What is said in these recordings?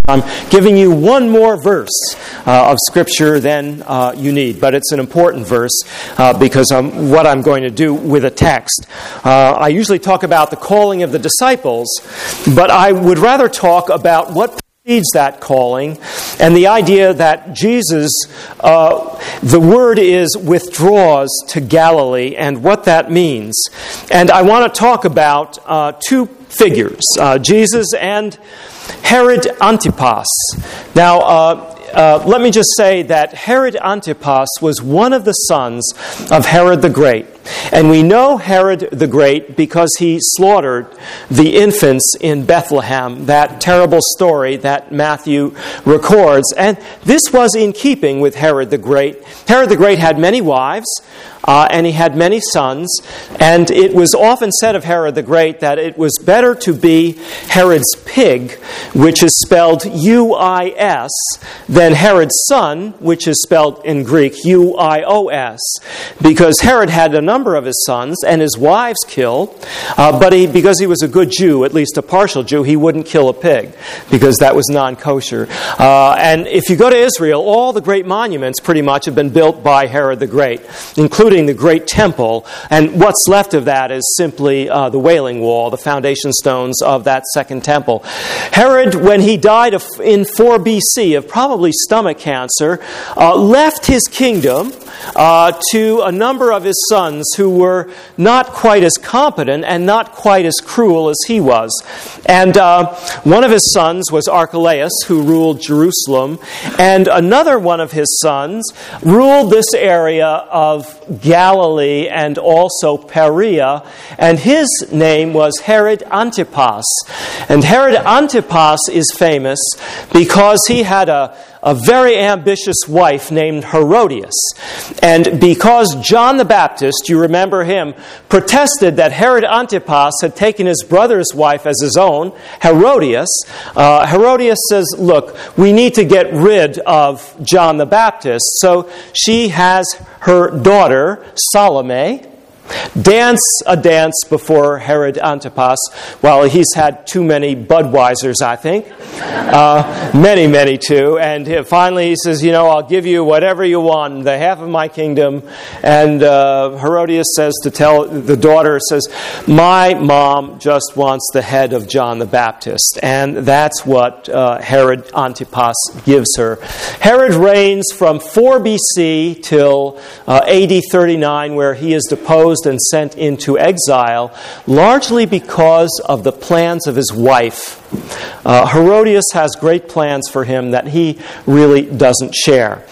I'm giving you one more verse of Scripture than you need, but it's an important verse because what I'm going to do with a text. I usually talk about the calling of the disciples, but I would rather talk about what precedes that calling and the idea that Jesus, the word is withdraws to Galilee and what that means. And I want to talk about two figures, Jesus and Herod Antipas. Now, let me just say that Herod Antipas was one of the sons of Herod the Great. And we know Herod the Great because he slaughtered the infants in Bethlehem, that terrible story that Matthew records. And this was in keeping with Herod the Great. Herod the Great had many wives, and he had many sons. And it was often said of Herod the Great that it was better to be Herod's pig, which is spelled U-I-S, than Herod's son, which is spelled in Greek U-I-O-S, because Herod had a number of his sons and his wives killed, but because he was a good Jew, at least a partial Jew, he wouldn't kill a pig because that was non-kosher. And if you go to Israel, all the great monuments pretty much have been built by Herod the Great, including the great temple, and what's left of that is simply the Wailing Wall, the foundation stones of that second temple. Herod, when he died in 4 BC of probably stomach cancer, left his kingdom to a number of his sons who were not quite as competent and not quite as cruel as he was. And one of his sons was Archelaus, who ruled Jerusalem, and another one of his sons ruled this area of Galilee and also Perea, and his name was Herod Antipas. And Herod Antipas is famous because he had a very ambitious wife named Herodias. And because John the Baptist, you remember him, protested that Herod Antipas had taken his brother's wife as his own, Herodias, Herodias says, look, we need to get rid of John the Baptist. So she has her daughter, Salome, dance a dance before Herod Antipas. Well, he's had too many Budweisers, I think. Many too. And finally he says, I'll give you whatever you want, the half of my kingdom. And Herodias says to tell the daughter, says, my mom just wants the head of John the Baptist. And that's what Herod Antipas gives her. Herod reigns from 4 BC till AD 39, where he is deposed and sent into exile, largely because of the plans of his wife. Herodias has great plans for him that he really doesn't share.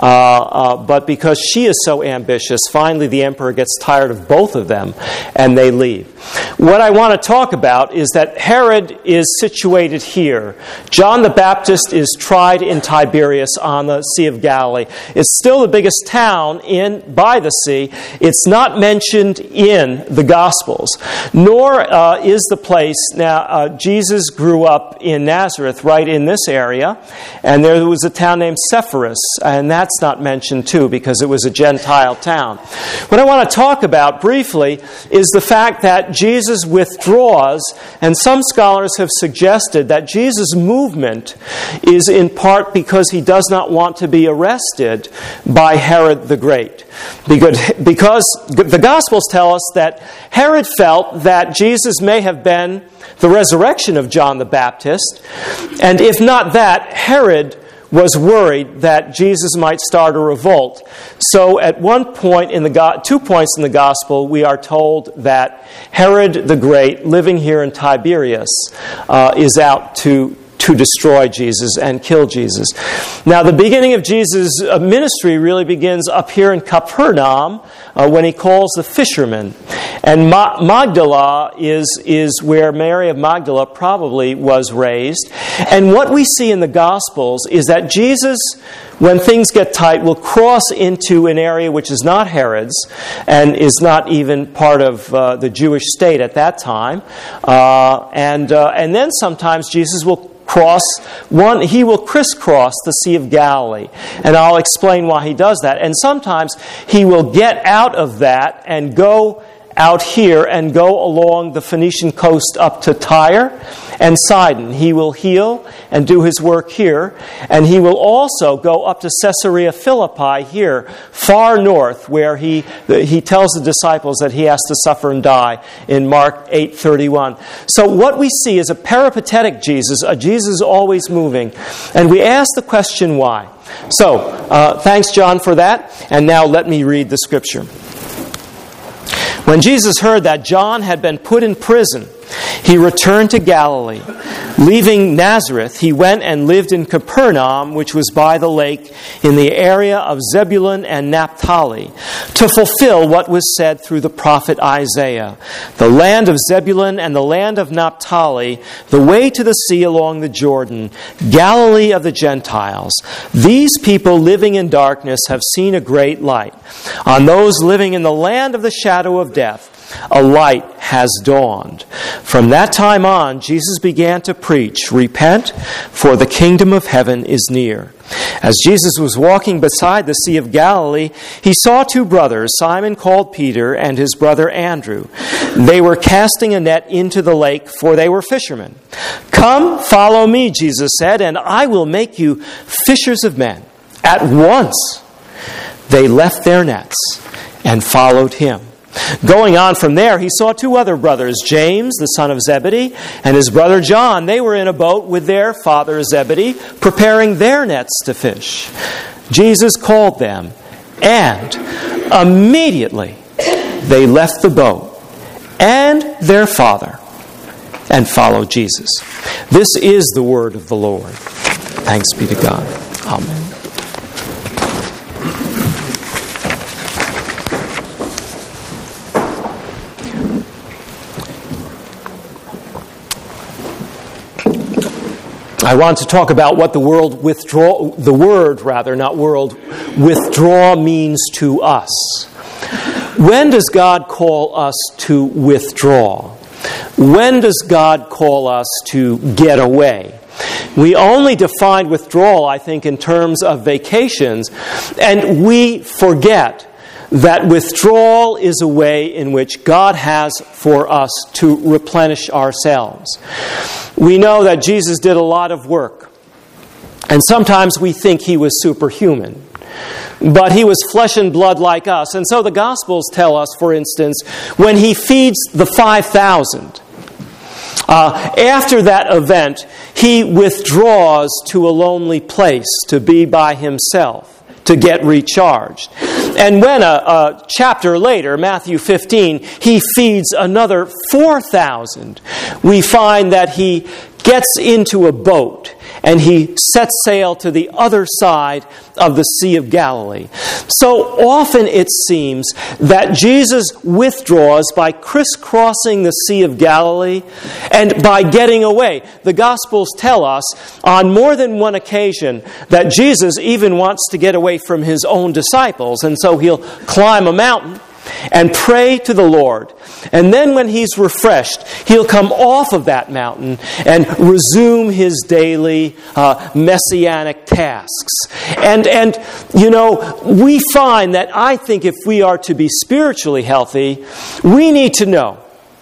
But because she is so ambitious, finally the emperor gets tired of both of them and they leave. What I want to talk about is that Herod is situated here. John the Baptist is tried in Tiberias on the Sea of Galilee. It's still the biggest town by the sea. It's not mentioned in the Gospels, nor is the place. Now, Jesus grew up in Nazareth, right in this area, and there was a town named Sepphoris, and that's not mentioned too because it was a Gentile town. What I want to talk about briefly is the fact that Jesus withdraws, and some scholars have suggested that Jesus' movement is in part because he does not want to be arrested by Herod the Great. Because the Gospels tell us that Herod felt that Jesus may have been the resurrection of John the Baptist, and if not that, Herod was worried that Jesus might start a revolt. So at 2 points in the Gospel, we are told that Herod the Great, living here in Tiberias, is out to destroy Jesus and kill Jesus. Now, the beginning of Jesus' ministry really begins up here in Capernaum when he calls the fishermen. And Magdala is where Mary of Magdala probably was raised. And what we see in the Gospels is that Jesus, when things get tight, will cross into an area which is not Herod's and is not even part of the Jewish state at that time. And then sometimes Jesus will he will crisscross the Sea of Galilee. And I'll explain why he does that. And sometimes he will get out of that and go out here and go along the Phoenician coast up to Tyre and Sidon. He will heal and do his work here. And he will also go up to Caesarea Philippi here, far north, where he tells the disciples that he has to suffer and die in Mark 8:31. So what we see is a peripatetic Jesus, a Jesus always moving. And we ask the question, why? So, thanks, John, for that. And now let me read the scripture. When Jesus heard that John had been put in prison, he returned to Galilee. Leaving Nazareth, he went and lived in Capernaum, which was by the lake, in the area of Zebulun and Naphtali, to fulfill what was said through the prophet Isaiah. The land of Zebulun and the land of Naphtali, the way to the sea along the Jordan, Galilee of the Gentiles. These people living in darkness have seen a great light. On those living in the land of the shadow of death, a light has dawned. From that time on, Jesus began to preach, "Repent, for the kingdom of heaven is near." As Jesus was walking beside the Sea of Galilee, he saw two brothers, Simon called Peter and his brother Andrew. They were casting a net into the lake, for they were fishermen. "Come, follow me," Jesus said, "and I will make you fishers of men." At once, they left their nets and followed him. Going on from there, he saw two other brothers, James, the son of Zebedee, and his brother John. They were in a boat with their father Zebedee, preparing their nets to fish. Jesus called them, and immediately they left the boat and their father and followed Jesus. This is the word of the Lord. Thanks be to God. Amen. I want to talk about what the word withdraw means to us. When does God call us to withdraw? When does God call us to get away? We only define withdrawal, I think, in terms of vacations, and we forget that withdrawal is a way in which God has for us to replenish ourselves. We know that Jesus did a lot of work, and sometimes we think he was superhuman. But he was flesh and blood like us. And so the Gospels tell us, for instance, when he feeds the 5,000, after that event, he withdraws to a lonely place to be by himself, to get recharged. And when a chapter later, Matthew 15, he feeds another 4,000, we find that he gets into a boat and he sets sail to the other side of the Sea of Galilee. So often it seems that Jesus withdraws by crisscrossing the Sea of Galilee and by getting away. The Gospels tell us on more than one occasion that Jesus even wants to get away from his own disciples, and so he'll climb a mountain and pray to the Lord. And then when he's refreshed, he'll come off of that mountain and resume his daily messianic tasks. And you know, we find that I think if we are to be spiritually healthy, we need to know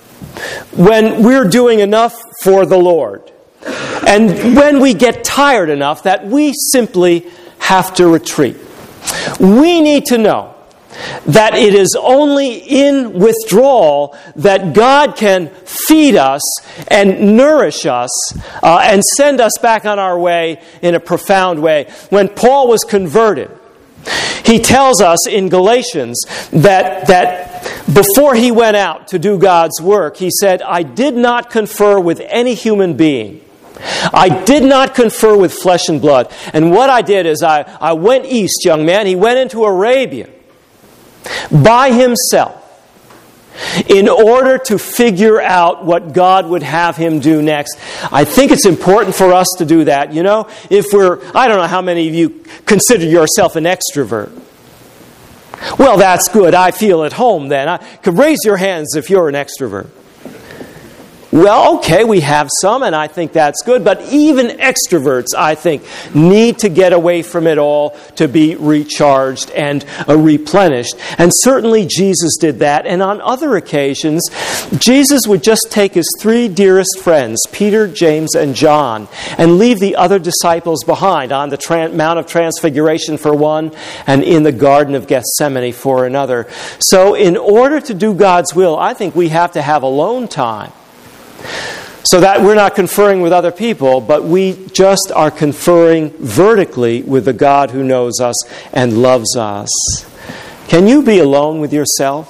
when we're doing enough for the Lord. And when we get tired enough that we simply have to retreat. We need to know that it is only in withdrawal that God can feed us and nourish us and send us back on our way in a profound way. When Paul was converted, he tells us in Galatians that before he went out to do God's work, he said, "I did not confer with any human being. I did not confer with flesh and blood." And what I did is I went east, young man. He went into Arabia by himself in order to figure out what God would have him do next. I think it's important for us to do that. You know, I don't know how many of you consider yourself an extrovert. Well, that's good. I feel at home then. Raise your hands if you're an extrovert. Well, okay, we have some, and I think that's good, but even extroverts, I think, need to get away from it all to be recharged and replenished. And certainly Jesus did that, and on other occasions, Jesus would just take his 3 dearest friends, Peter, James, and John, and leave the other disciples behind on the Mount of Transfiguration for one, and in the Garden of Gethsemane for another. So in order to do God's will, I think we have to have alone time, so that we're not conferring with other people, but we just are conferring vertically with the God who knows us and loves us. Can you be alone with yourself?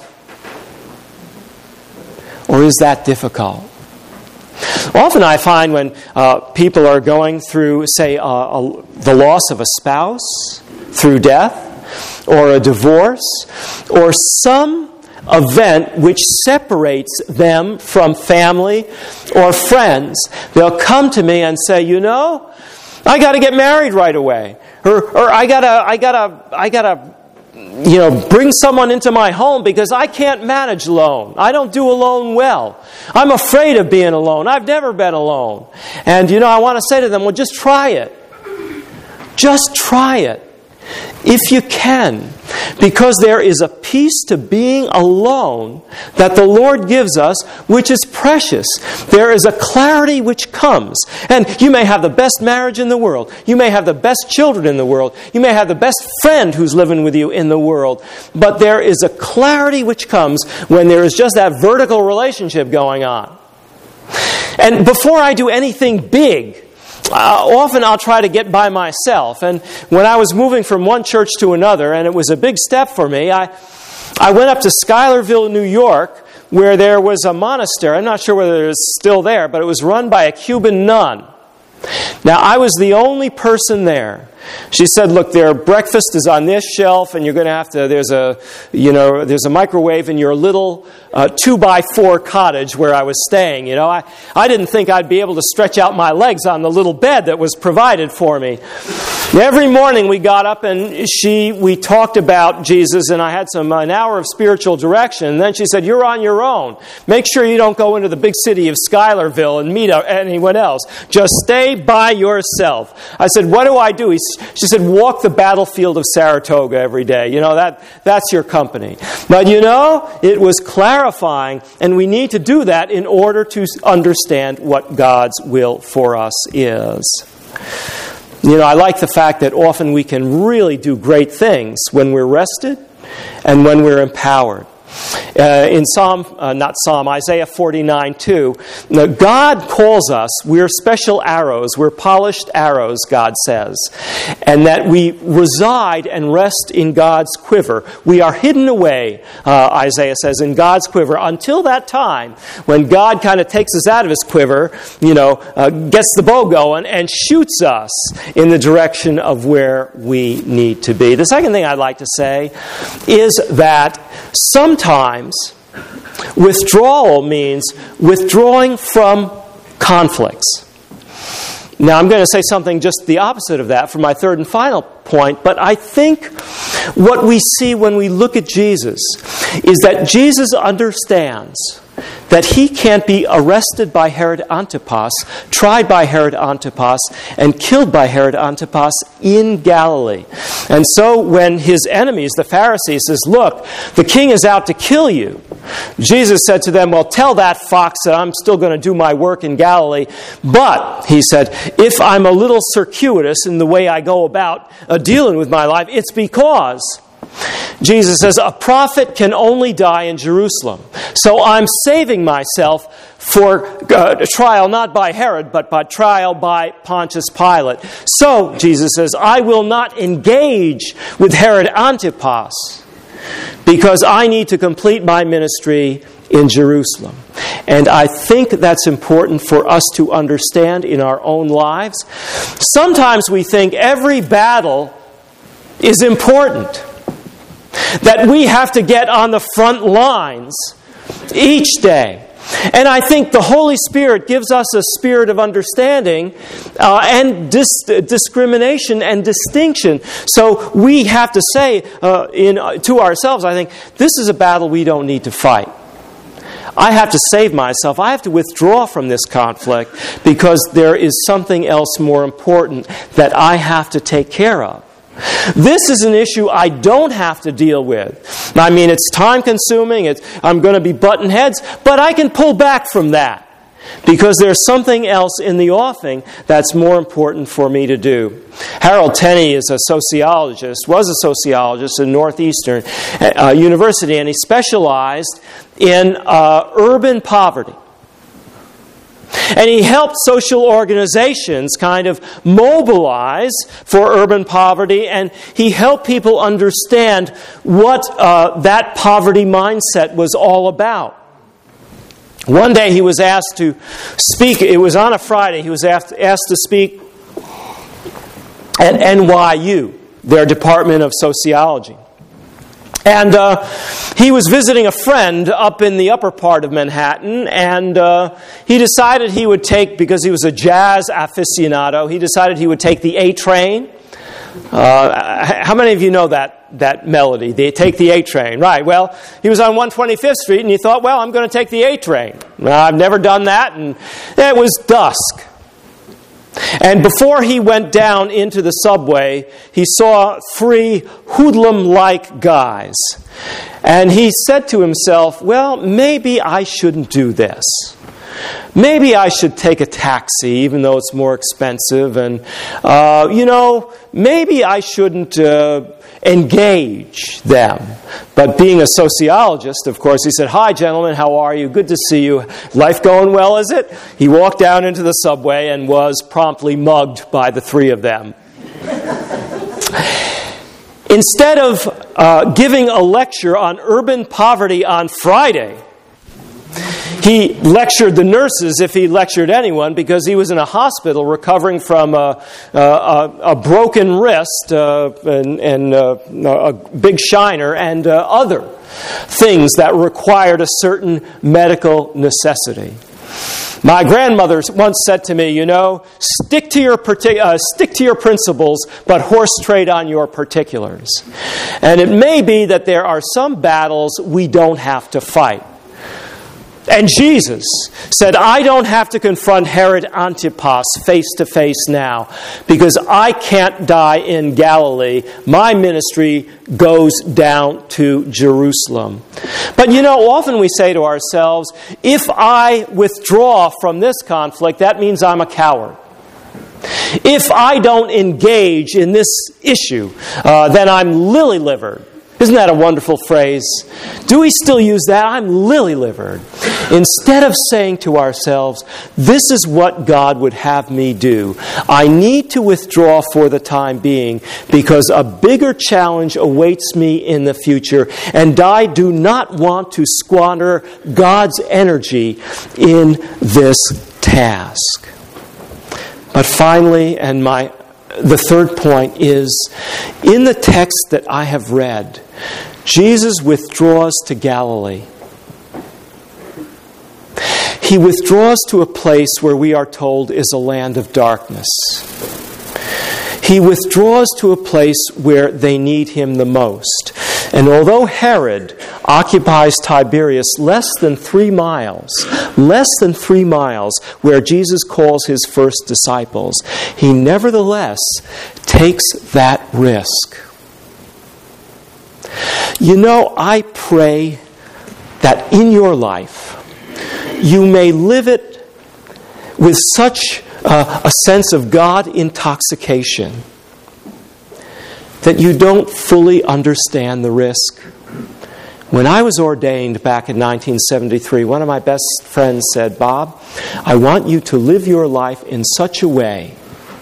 Or is that difficult? Often I find when people are going through, say, the loss of a spouse, through death, or a divorce, or some event which separates them from family or friends, they'll come to me and say, I got to get married right away, or I gotta bring someone into my home because I can't manage alone. I don't do alone well. I'm afraid of being alone. I've never been alone. And I want to say to them, well, just try it. Just try it. If you can, because there is a peace to being alone that the Lord gives us, which is precious. There is a clarity which comes. And you may have the best marriage in the world. You may have the best children in the world. You may have the best friend who's living with you in the world. But there is a clarity which comes when there is just that vertical relationship going on. And before I do anything big, often I'll try to get by myself. And when I was moving from one church to another, and it was a big step for me, I went up to Schuylerville, New York, where there was a monastery. I'm not sure whether it's still there, but it was run by a Cuban nun. Now, I was the only person there. She said, look, their breakfast is on this shelf, and you're going to have to, there's a microwave in your little 2x4 cottage where I was staying. I didn't think I'd be able to stretch out my legs on the little bed that was provided for me. Every morning we got up and we talked about Jesus, and I had an hour of spiritual direction. And then she said, you're on your own. Make sure you don't go into the big city of Schuylerville and meet anyone else. Just stay by yourself. I said, what do I do? She said, walk the battlefield of Saratoga every day. That's your company. But it was clarifying, and we need to do that in order to understand what God's will for us is. I like the fact that often we can really do great things when we're rested and when we're empowered. In Isaiah 49:2, God calls us, we're special arrows, we're polished arrows, God says, and that we reside and rest in God's quiver. We are hidden away, Isaiah says, in God's quiver until that time when God kind of takes us out of his quiver, gets the bow going and shoots us in the direction of where we need to be. The second thing I'd like to say is that sometimes withdrawal means withdrawing from conflicts. Now, I'm going to say something just the opposite of that for my third and final point, but I think what we see when we look at Jesus is that Jesus understands that he can't be arrested by Herod Antipas, tried by Herod Antipas, and killed by Herod Antipas in Galilee. And so when his enemies, the Pharisees, says, look, the king is out to kill you, Jesus said to them, well, tell that fox that I'm still going to do my work in Galilee. But, he said, if I'm a little circuitous in the way I go about dealing with my life, it's because Jesus says, a prophet can only die in Jerusalem. So I'm saving myself for trial not by Herod, but by trial by Pontius Pilate. So, Jesus says, I will not engage with Herod Antipas because I need to complete my ministry in Jerusalem. And I think that's important for us to understand in our own lives. Sometimes we think every battle is important, that we have to get on the front lines each day. And I think the Holy Spirit gives us a spirit of understanding and discrimination and distinction. So we have to say to ourselves, I think, this is a battle we don't need to fight. I have to save myself. I have to withdraw from this conflict because there is something else more important that I have to take care of. This is an issue I don't have to deal with. I mean, it's time-consuming. I'm going to be butting heads, but I can pull back from that because there's something else in the offing that's more important for me to do. Harold Tenney was a sociologist in Northeastern University, and he specialized in urban poverty. And he helped social organizations kind of mobilize for urban poverty, and he helped people understand what that poverty mindset was all about. One day he was asked to speak, it was on a Friday, he was asked to speak at NYU, their Department of Sociology. And he was visiting a friend up in the upper part of Manhattan, and he decided he would take, because he was a jazz aficionado, he decided he would take the A train. How many of you know that melody? They take the A train. Right, well, he was on 125th Street, and he thought, well, I'm going to take the A train. I've never done that, and it was dusk. And before he went down into the subway, he saw 3 hoodlum-like guys. And he said to himself, well, maybe I shouldn't do this. Maybe I should take a taxi, even though it's more expensive. And, maybe I shouldn't engage them. But being a sociologist, of course, he said, hi, gentlemen, how are you? Good to see you. Life going well, is it? He walked down into the subway and was promptly mugged by the 3 of them. Instead of giving a lecture on urban poverty on Friday, he lectured the nurses, if he lectured anyone, because he was in a hospital recovering from a broken wrist and a big shiner and other things that required a certain medical necessity. My grandmother once said to me, stick to your principles, but horse trade on your particulars. And it may be that there are some battles we don't have to fight. And Jesus said, I don't have to confront Herod Antipas face to face now because I can't die in Galilee. My ministry goes down to Jerusalem. But often we say to ourselves, if I withdraw from this conflict, that means I'm a coward. If I don't engage in this issue, then I'm lily-livered. Isn't that a wonderful phrase? Do we still use that? I'm lily-livered. Instead of saying to ourselves, this is what God would have me do, I need to withdraw for the time being because a bigger challenge awaits me in the future, and I do not want to squander God's energy in this task. But finally, and the third point is, in the text that I have read, Jesus withdraws to Galilee. He withdraws to a place where we are told is a land of darkness. He withdraws to a place where they need him the most. And although Herod occupies Tiberias less than 3 miles where Jesus calls his first disciples, he nevertheless takes that risk. I pray that in your life you may live it with such a sense of God intoxication that you don't fully understand the risk. When I was ordained back in 1973, one of my best friends said, Bob, I want you to live your life in such a way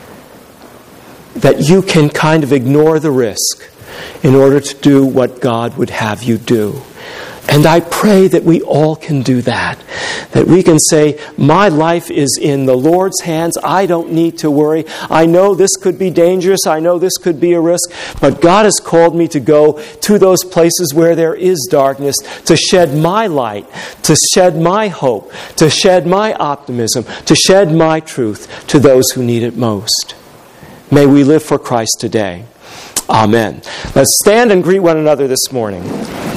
that you can kind of ignore the risk in order to do what God would have you do. And I pray that we all can do that. That we can say, my life is in the Lord's hands. I don't need to worry. I know this could be dangerous. I know this could be a risk. But God has called me to go to those places where there is darkness, to shed my light, to shed my hope, to shed my optimism, to shed my truth to those who need it most. May we live for Christ today. Amen. Let's stand and greet one another this morning.